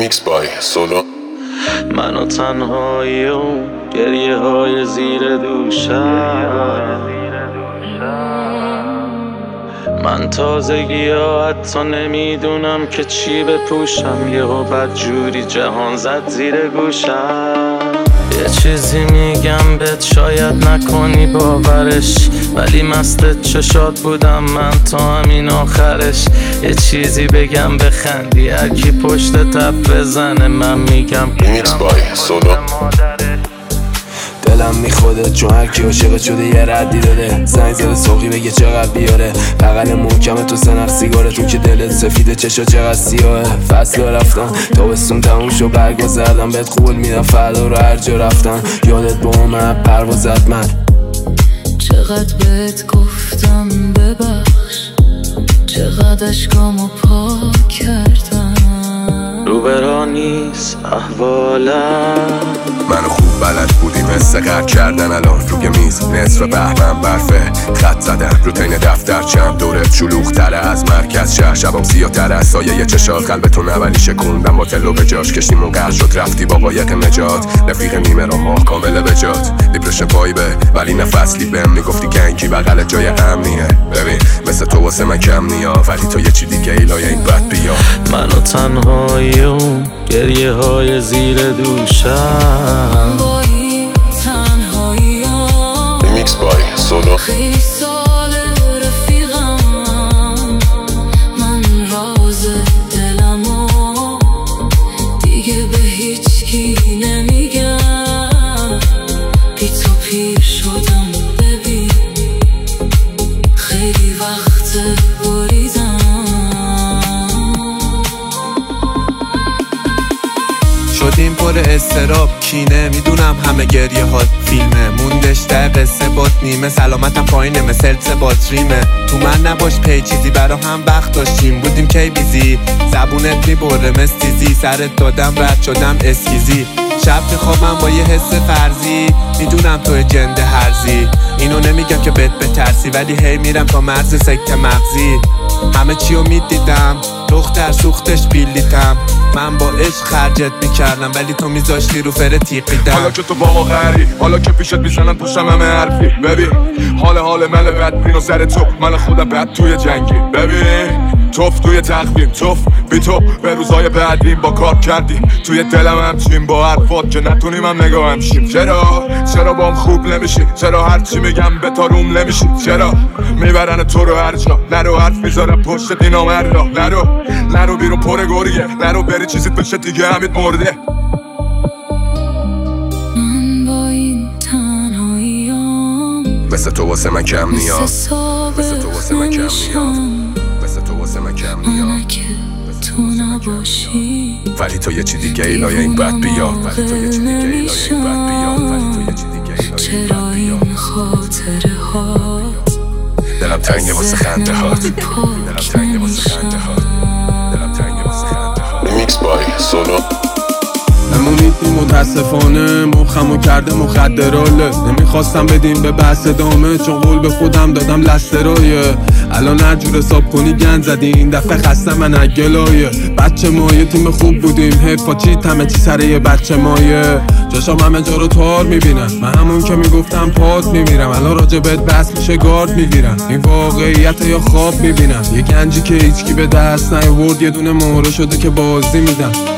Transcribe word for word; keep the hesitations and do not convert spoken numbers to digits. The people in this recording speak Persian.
Remix by Solo. من و تنهایی و گریه های زیر دوشم، من تازگی ها حتی نمیدونم که چی بپوشم، یهو بدجوری جهان زد زیر گوشم. یه چیزی میگم بهت شاید نکنی باورش، ولی مست چشات بودم من تا همین آخرش. یه چیزی بگم بخندی هرکی پشت تب بزنه، من میگم Remix by Solo. دلم میخوده چون هرکی عاشقت شده یه ردی داده، زنگ زده سوقی بگه چقدر بیاره، بغل محکم تو سنر سیگاره، تو که دلت سفیده چشا چقدر سیاهه. فصل رفتن تابستون تموم شو برگذردم، بهت قول میدم فردا رو هر جا رفتن یادت با اومد پروازت. من چقدر بهت گفتم ببخش، چقدر اشکامو پاک کردم، رو برا نیست احوالم. منو خوب بلد بودی مثل قرد کردن، الان روی میز نصف بهمن برفه خط زدم رو تین دفتر چم، دورت شلوغ تره از مرکز شهر، شبام سیاه تر از سایه یه چشات، قلبتون اولی شکوندم با تلو به جاش، کشتیمون قرد شد رفتی با قایق نجات، رفیق نیمه راه کامله به جات، دیپرشن وایبه ولی نه فصلی بهم میگفتی گنگی بغل جای امنیه. ببین مثل تو واسه من کم نیا، ولی تو یه چی دیگه ایلای این بد بیا. من و تنهایی و گریه های زیر دوشم، با این تنهایی ها Remix by Solo. خیلی سال رفیقم، من راز دلمو دیگه به هیچ کی نمیگم، بی تو پیر شدم ببین، خیلی وقت بریدم. شدیم پر استراب کینه، میدونم همه گریه ها فیلمه، موندش ده قصه بات نیمه، سلامتم پایینه مثل باتریمه، تو من نباش پی چیزی برا هم وقت داشتیم بودیم کی بیزی، زبونت میبره مستیزی، سرت دادم رد شدم اسکیزی، شب که خوابم با یه حس فرضی، میدونم تو جنده هرزی، اینو نمیگم که بهت بترسی، ولی هی میرم تا مرز سکت مغزی، همه چیو میدیدم دختر سوختش بیلیتم، من با عشق خرجت میکردم ولی تو میذاشتی رو فر تیقیدم. حالا که تو با ما غری، حالا که پیشت میزنن پشتم همه حرفی، ببین حال حال من بدبین و سر تو من خودم بد توی جنگی، ببین توف توی تخمیم توف بی تو به روزای بعدیم با کار کردیم، توی دلم همچین با حرفات که نتونیم هم نگاه همشیم. چرا چرا بام خوب نمیشی، چرا هرچی میگم به تا روم نمیشی، چرا میبرن تو رو هر جا، نرو حرف میذارم پشت دینا مردا، نرو نرو بیرون پر گوریه، نرو بری چیزیت بشه دیگه همید مرده. من با این تنهاییام مثل تو واسه من کم نیا، مثل تو واسه من کم نیا، مثل تو واسه من کم نیا، من اگه تو نباشی ولی تو یه چی دیگه ایلای این بد بیا، ولی تو یه چی دیگه ایلای این بد بیا، ولی تو یه چی دیگه ایلای این بد چرا بیا. این خاطره ها دلم تنگه واسه خنده هات، دلم تنگه واسه خنده هات، دلم تنگه واسه خنده هات. Remix by Solo. نمونید متاسفانه مخمو کرده مخدراله، نمیخواستم بدیم به بحث دامه چون قول به خودم دادم لسترایه، الان هر جور حساب کنی گند زدی این دفعه خسته من اگلایه، بچه ما یه تیم خوب بودیم حیفا چیت همه چی سره یه بچه مایه، جاشام همه جا رو تار میبینم، من همون که میگفتم پات میمیرم، الان راجع بهت بس میشه گارد میگیرم، این واقعیت یا خواب میبینم، یه گنجی که هیچکی به دست نیاورد، یه دونه مهره شده که بازی میدم.